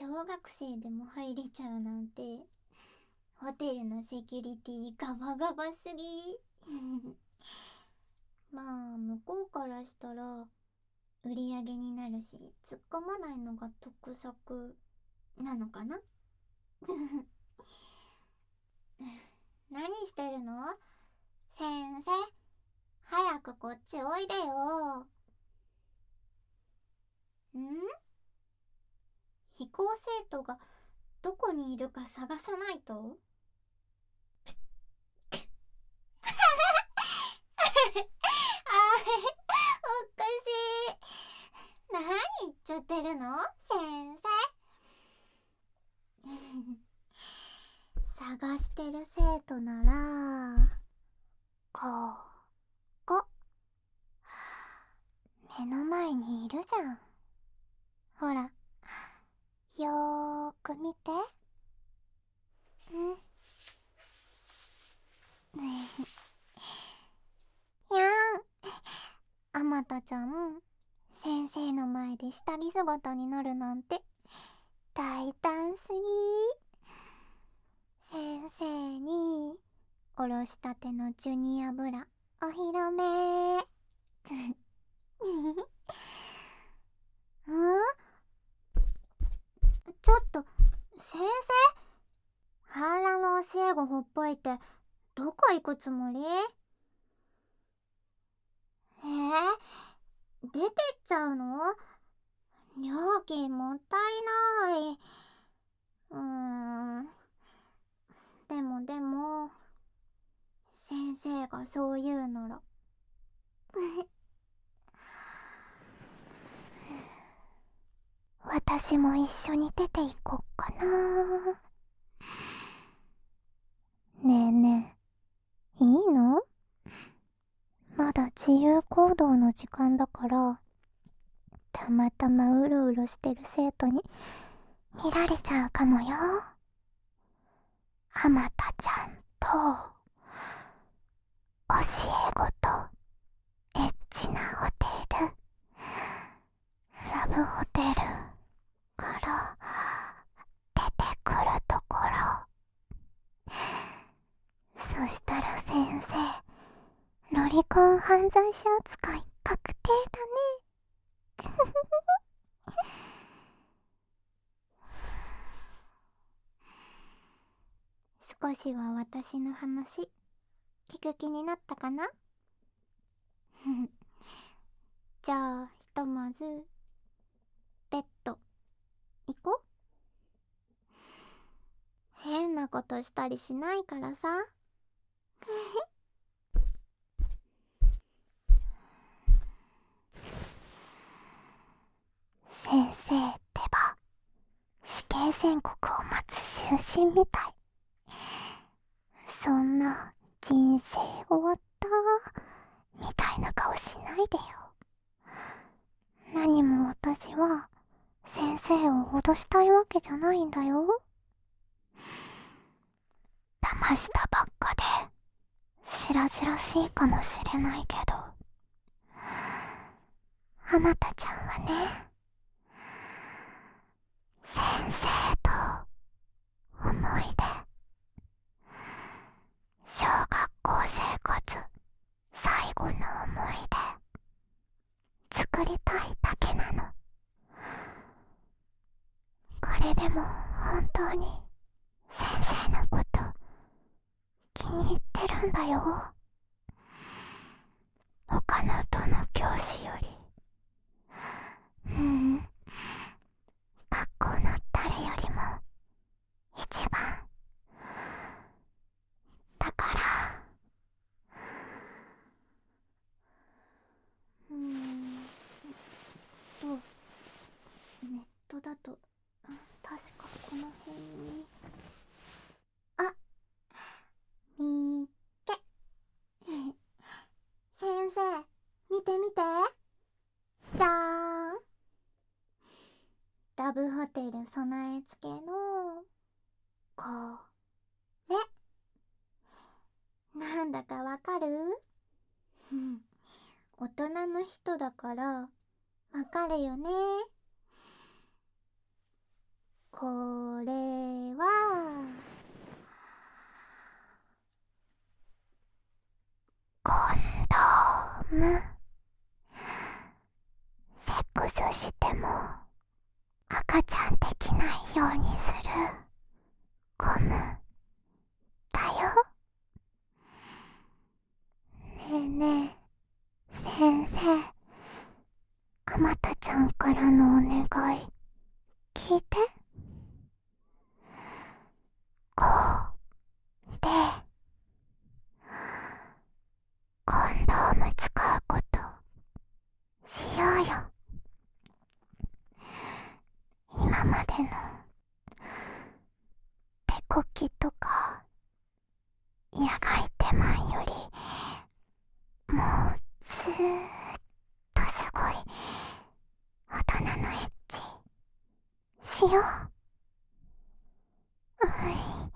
小学生でも入れちゃうなんて、ホテルのセキュリティガバガバすぎ。まあ向こうからしたら売り上げになるし、突っ込まないのが得策なのかな。何してるの？先生、早くこっちおいでよ。非行生徒がどこにいるか探さないと。あれ、おかしい。何言っちゃってるの先生。探してる生徒なら、ここ。目の前にいるじゃん。ほら、よーく見て。やーん。あまたちゃん、先生の前で下着姿になるなんて大胆すぎ。先生におろしたてのジュニアブラお披露目。ちょっと先生、反乱の教え子ほっぽいてどこ行くつもり？出てっちゃうの？料金もったいない。でも先生がそう言うなら。私も一緒に出て行こっかな。ねえねえ、いいの？まだ自由行動の時間だから、たまたまうろうろしてる生徒に見られちゃうかもよ。あまたちゃんと教え子とエッチなホテル、ラブホテルから出てくるところ。そしたら先生、ロリコン犯罪者扱い確定だね。少しは私の話聞く気になったかな？じゃあひとまずベッド行こ。変なことしたりしないからさ。先生ってば死刑宣告を待つ囚人みたい。そんな人生終わったみたいな顔しないでよ。何も私は先生を脅したいわけじゃないんだよ。騙したばっかで白々しいかもしれないけど、あなたちゃんはね、先生と思い出、小学校生活最後の思い出作りたいだけなの。これでも本当に先生のこと気に入ってるんだよ。他のどの教師より。学校の誰よりも一番だから。ネットだと確かこの辺に。あ、みっけ。先生、見て見て。じゃーん。ラブホテル備え付けのこれ。なんだかわかる？大人の人だからわかるよね。ここれはコンドーム。セックスしても赤ちゃんできないようにするゴムだよ。ねえねえ先生、あまたちゃんからのお願い聞いて。こうでコンドーム使うことしようよ。今までの手こきとか野外手間よりもうずーっとすごい大人のエッチしよう。うい。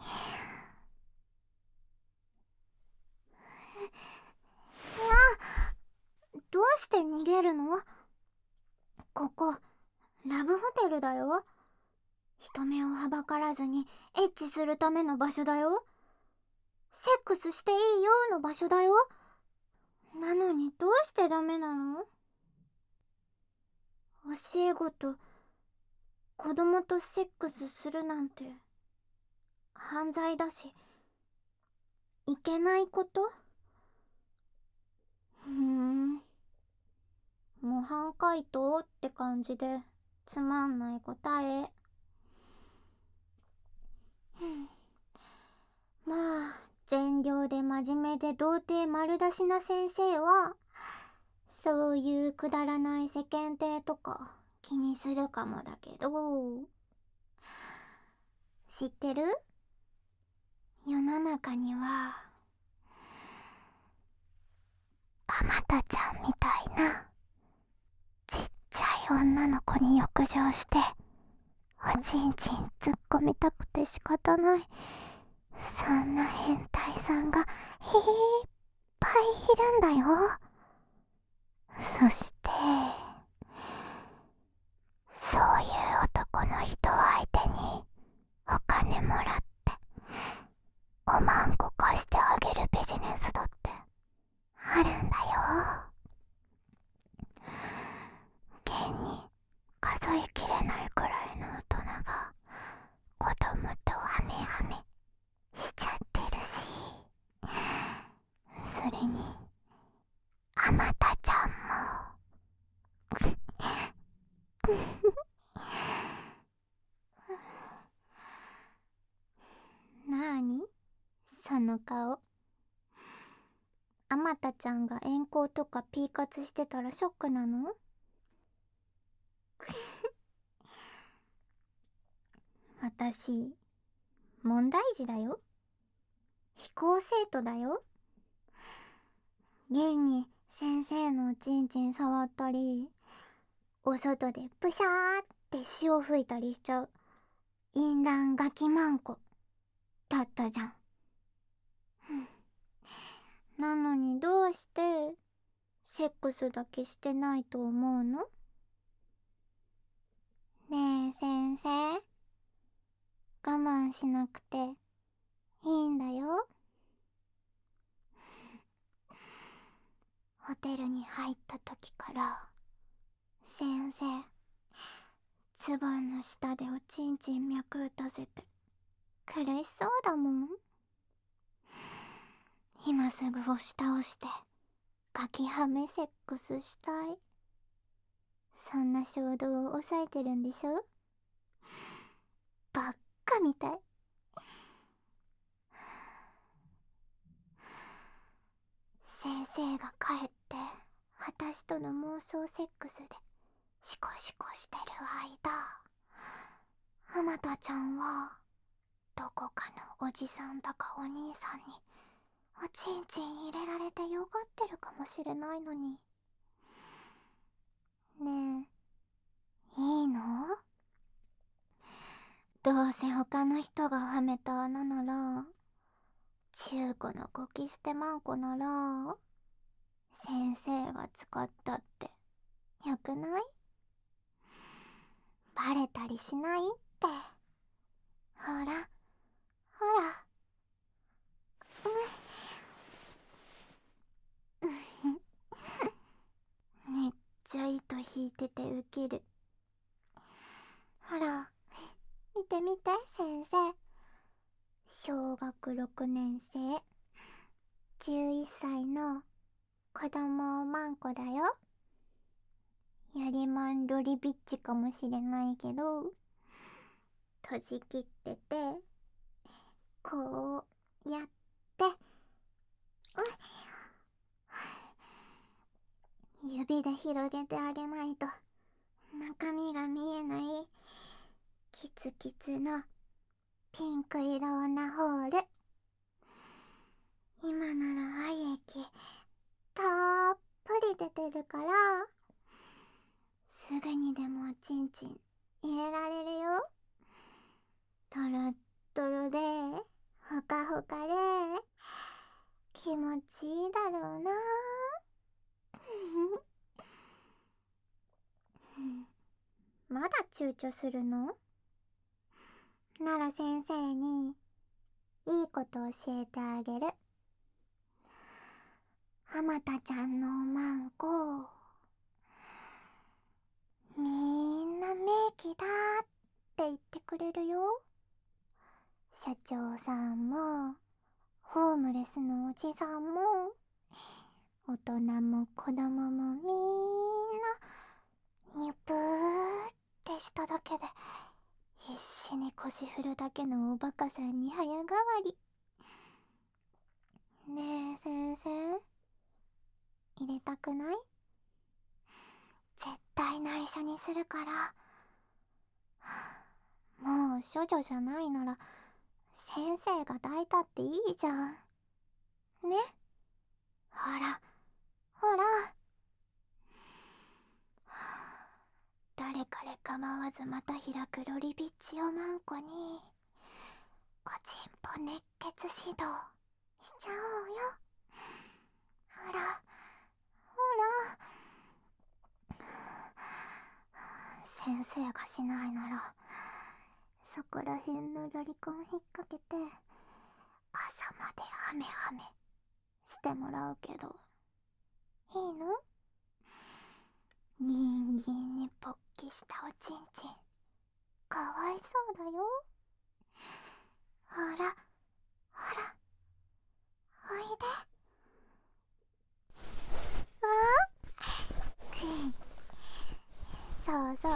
どうして逃げるの？ここラブホテルだよ。人目をはばからずにエッチするための場所だよ。セックスしていいよの場所だよ。なのにどうしてダメなの？教え子と子供とセックスするなんて犯罪だし、いけないこと？模範解答って感じでつまんない答え。まあ善良で真面目で童貞丸出しな先生はそういうくだらない世間体とか気にするかもだけど、知ってる？世の中にはあまたちゃんみたいなちっちゃい女の子に浴場しておちんちん突っ込みたくて仕方ない、そんな変態さんがいっぱいいるんだよ。そしてそういう男の人相手にお金もらっておまんこ貸してあげるビジネスだってあるんだよ。現に数えきれないくらいの大人が子供とハメハメしちゃってるし、それにあまたちゃんもなーにその顔。あまたちゃんが遠行とかピー活してたらショックなの？私問題児だよ。非行生徒だよ。現に先生のおちんちん触ったり、お外でプシャーって潮吹いたりしちゃう淫乱ガキマンコだったじゃん。なのにどうしてセックスだけしてないと思うの？ねえ先生、我慢しなくていいんだよ。ホテルに入った時から先生ズボンの下でおちんちん脈打たせて苦しそうだもん。今すぐ押し倒してガキハメセックスしたい、そんな衝動を抑えてるんでしょ？ばっかみたい。先生が帰って私との妄想セックスでシコシコしてる間、あなたちゃんはどこかのおじさんだかお兄さんにおちんちん入れられてよがってるかもしれないのに。ねえ、いいの？どうせ他の人がはめた穴なら、中古のゴキ捨てマンコなら先生が使ったってよくない？バレたりしないって。 ほらほら。めっちゃ糸引いててウケる。ほら、見て見て先生。小学6年生、11歳の子供マンコだよ。やりまんロリビッチかもしれないけど、閉じきってて、こうやって、指で広げてあげないと中身が見えないキツキツのピンク色なホール。今なら愛液たっぷり出てるから、すぐにでもおちんちん入れられるよ。トロットロでほかほかで気持ちいいだろうな。まだ躊躇するの？なら先生にいいこと教えてあげる。浜田ちゃんのおまんこ、みんな名器だって言ってくれるよ。社長さんもホームレスのおじさんも大人も子供もみんなニュプーってしただけで必死に腰振るだけのおバカさんに早変わり。ねえ先生、入れたくない？絶対内緒にするから。もう処女じゃないなら先生が抱いたっていいじゃんね。ほらほら。誰彼構わずまた開くロリビッチをマンコにおちんぽ熱血指導しちゃおうよ。ほらほら。先生がしないならそこらへんのロリコン引っ掛けて朝までハメハメしてもらうけどいいの？ギンギンに勃起したおちんちんかわいそうだよ。ほらほらおいで。わあそうそう、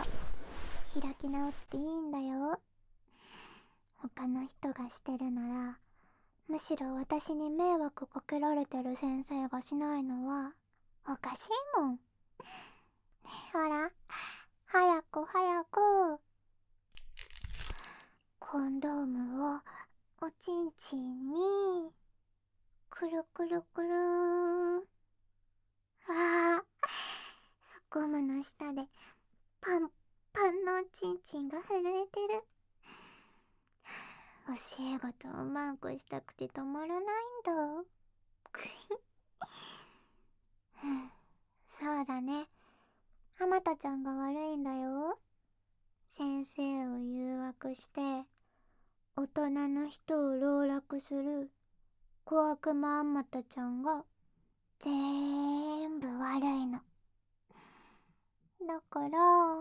開き直っていいんだよ。他の人がしてるならむしろ私に迷惑かけられてる先生がしないのはおかしいもん。ほら早く早く。コンドームをおちんちんにくるくるくるー。あー、ゴムの下でパンパンのおちんちんが震えてる。教え子とおまんこしたくて止まらないんだ。そうだね、浜田ちゃんが悪いんだよ。先生を誘惑して大人の人を籠絡する小悪魔あんまたちゃんがぜーんぶ悪いの。だから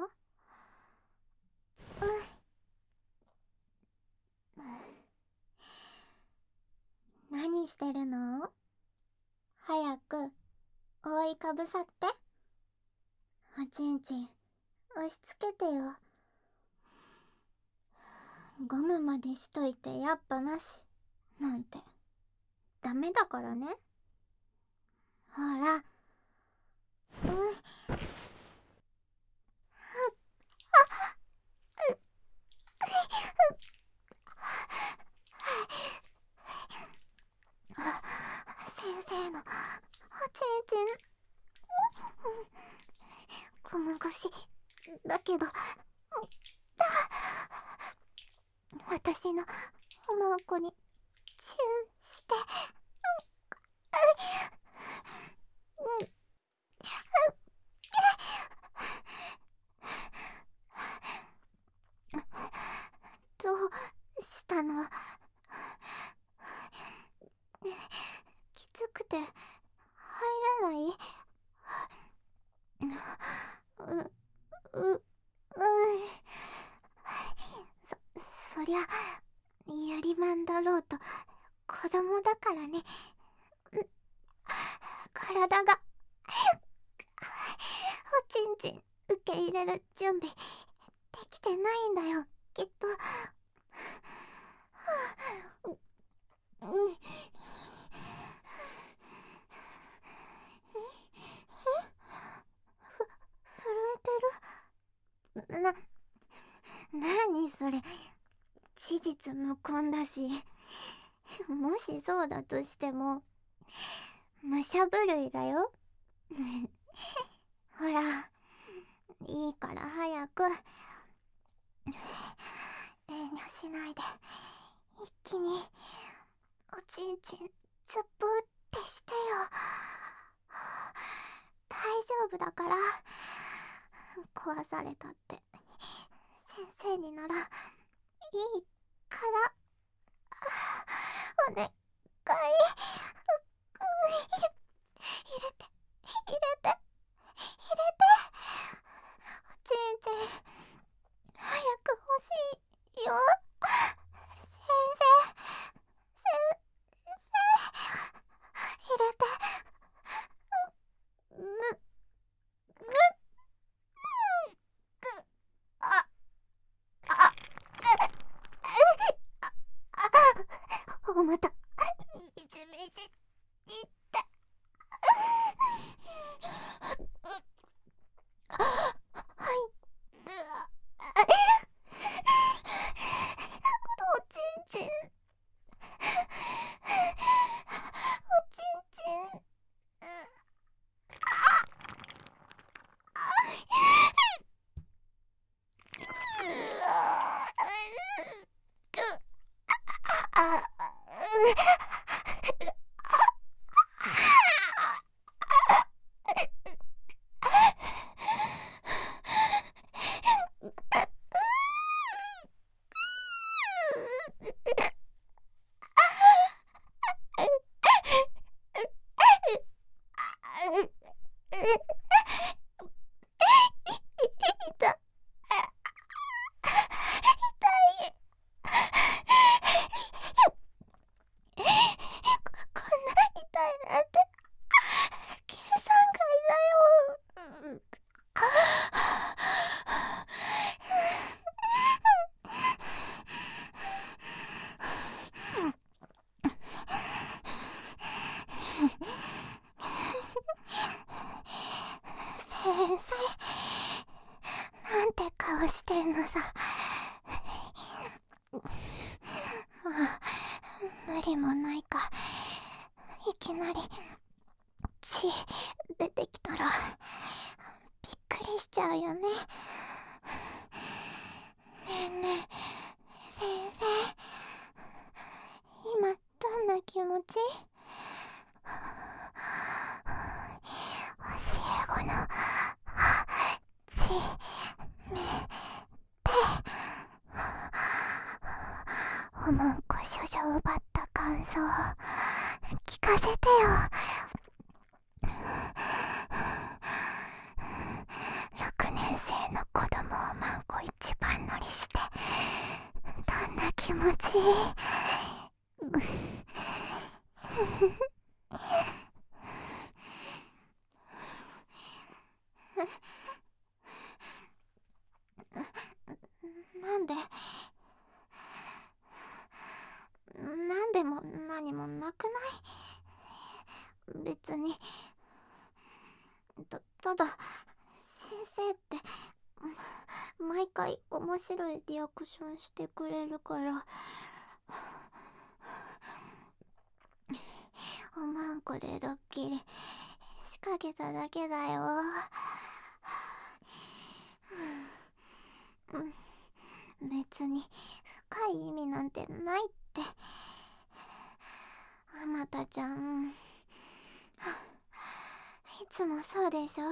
何してるの？早く覆いかぶさって。おちんちん押し付けてよ。ゴムまでしといてやっぱなしなんてダメだからね。ほら先生のおちんちんゴム越しだけど私のおまんこにチューして。どうしう、うん。そりゃ、やりまんだろうと、子供だからね。体が、おちんちん受け入れる準備、できてないんだよ、きっと。うん。震えてる。なにそれ。事実無根だし。もしそうだとしても、武者震いだよ。ほら、いいから早く。遠慮しないで、一気に、おちんちん、ずっぷってしてよ。大丈夫だから。壊されたって、先生になら、いいから、お願い。入れて、入れて、入れて。おちんちん、早く欲しいよ。先生、先生、入れて。ぐ、ぐ、ぐ、あ、あ、おまた、みじみじ、いった。はい。おちんちん。おちんちん。こんな痛いなんて、計算外だよ。先生、なんて顔してんのさ。無理もないか。いきなり血出てきたらびっくりしちゃうよね。ねえねえ、先生、今どんな気持ち？教え子の血めて、おもんこ処女奪った感想聞かせてよ。6年生の子供をマンコ一番乗りして、どんな気持ち？なんで、なんでも何もなくない？別に。ただ、先生って毎回面白いリアクションしてくれるから、おまんこでドッキリ仕掛けただけだよ。別に深い意味なんてないって。あまたちゃん、いつもそうでしょ。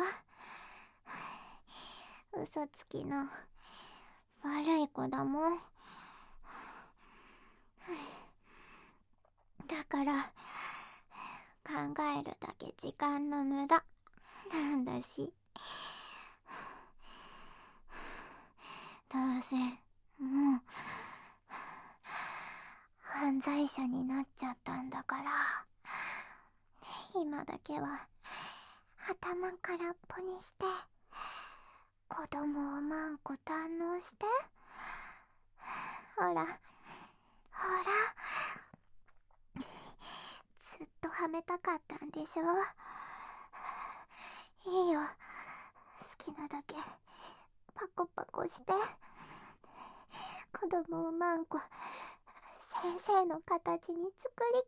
嘘つきの悪い子だもん。だから考えるだけ時間の無駄なんだし。 罪者になっちゃったんだから、今だけは頭空っぽにして子供をまんこ堪能して。ほらほら、ずっとはめたかったんでしょ。いいよ、好きなだけパコパコして子供をまんこ先生の形に作り変えて。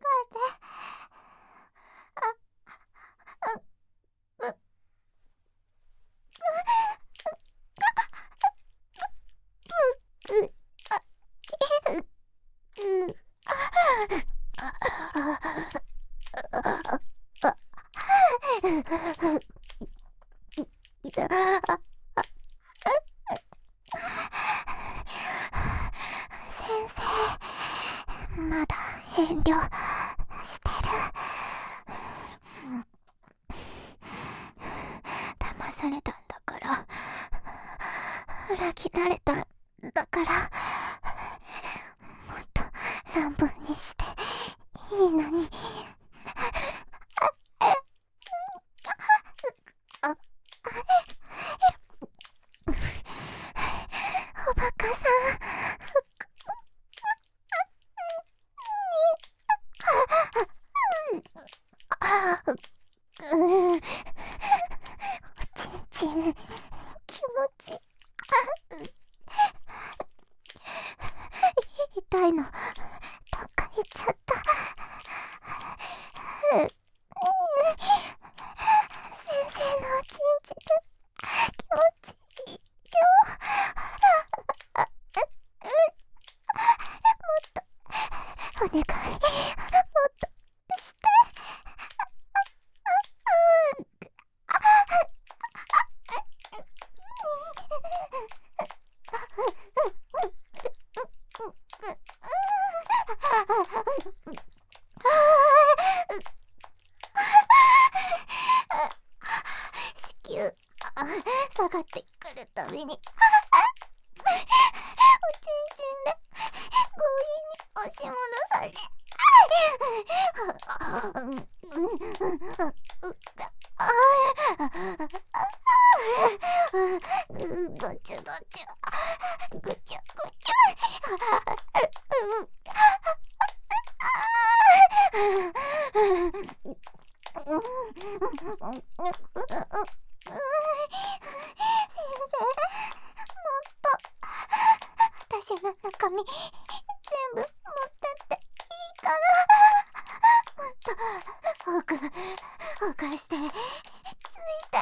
先生、まだ遠慮してる。騙されたんだから、裏切られたんだから、もっと乱暴にしていいのに。おバカさん、おちんちん気持ち痛いのどっか行っちゃった。先生のおちんちん気持ちいいよ。お願い、もっとして。子宮下がってくるたびにおちんちんで強引に押し戻され、ごちゅごちゅ、ぐちゅぐちゅ。先生、もっと私の中身全部持ってっていいから、もっとほぐしてついて。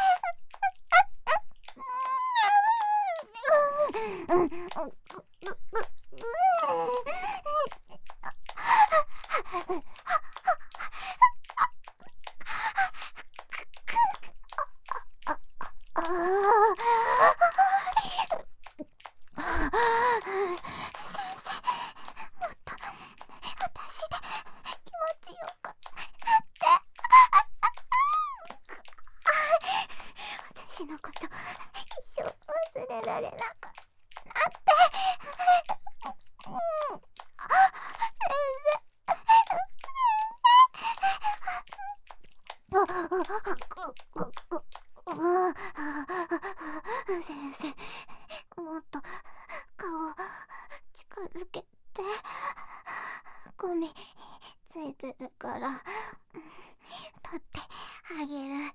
私のこと一生忘れられなくなって。先生、もっと顔近づけて。ゴミついてるから取ってあげる。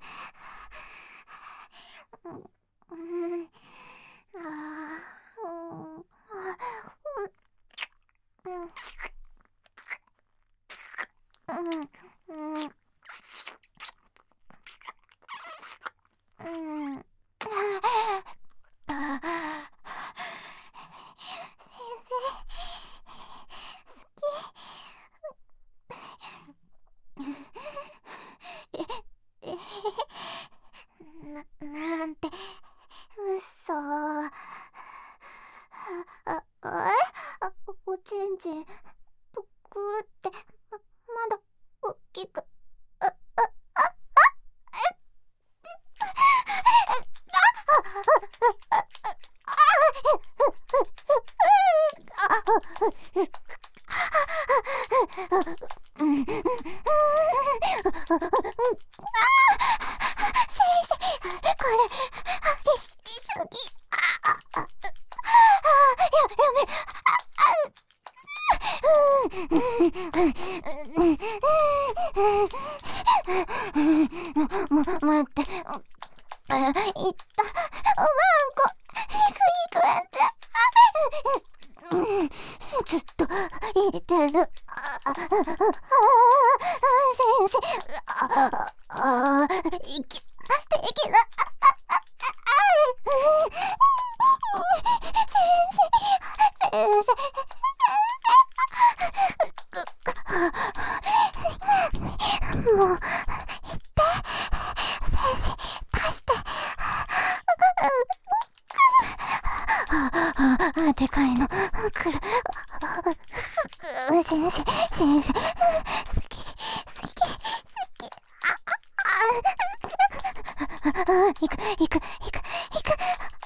なんて嘘。おちんちんぷくってまだ大きく。 いてる。先生、息が、先生、もう、精子出して。でかいの来る。先生、先生、好き、好き、好き。行く、行く、行く、行く。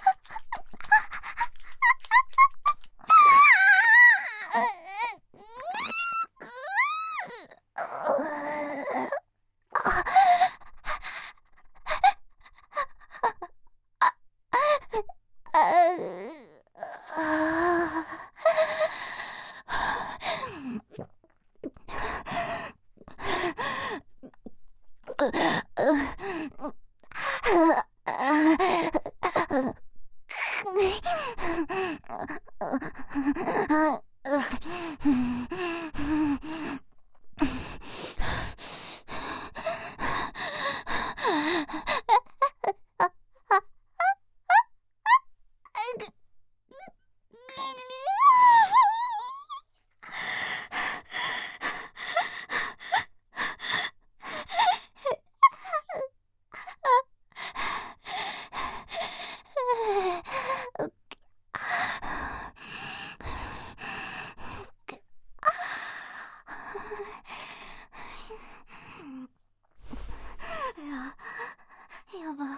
やば。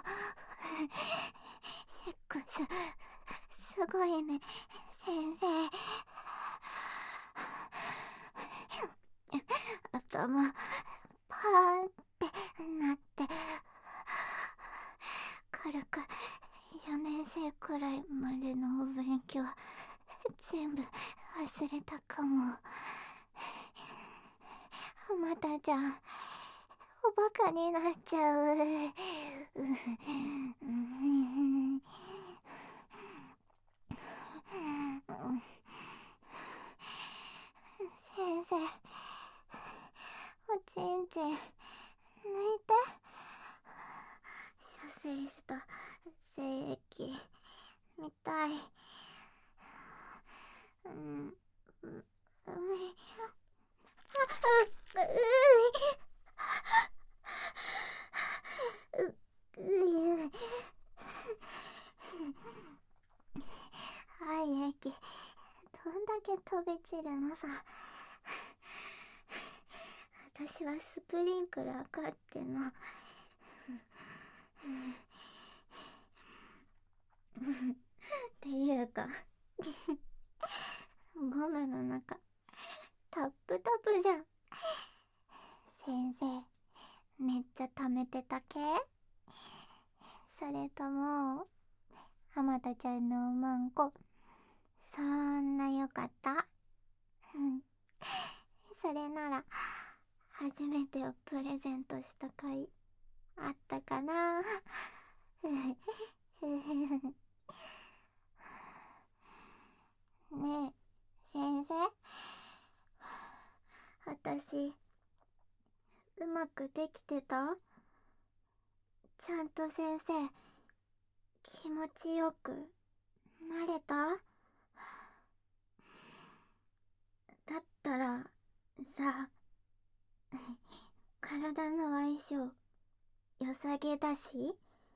セックス、すごいね、先生。頭、パーンってなって、軽く4年生くらいまでのお勉強、全部忘れたかも。またじゃん、おバカになっちゃう。先生、おちんちん抜いて。射精した精液みたい。はい液、どんだけ飛び散るのさ。私はスプリンクラーかっての。っていうかゴムの中タップタプじゃん。先生、めっちゃ溜めてた系？それとも浜田ちゃんのおまんこそんな良かった？それなら初めてをプレゼントした回あったかな。ねえ先生、私うまくできてた？ちゃんと先生気持ちよくなれた？だったらさ、体の相性良さげだし、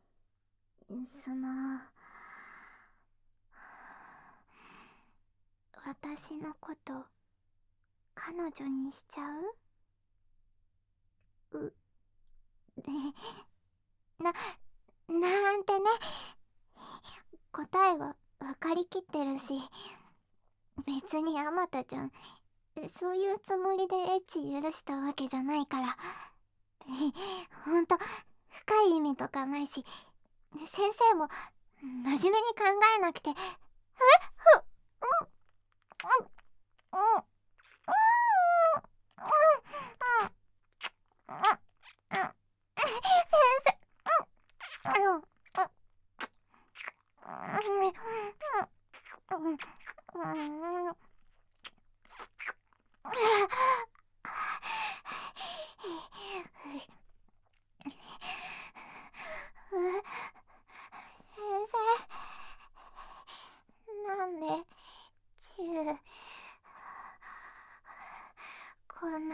私のこと彼女にしちゃう？な、なんてね。答えは分かりきってるし、別にあまたちゃんそういうつもりでエッチ許したわけじゃないから。ほんと深い意味とかないし、先生も真面目に考えなくて。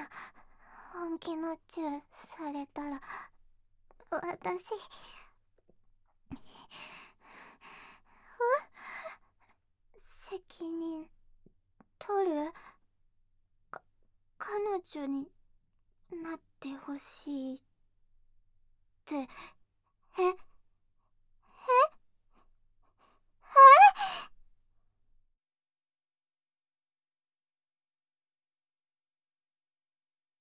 本気のチューされたら私責任取る？彼女になってほしいって。え、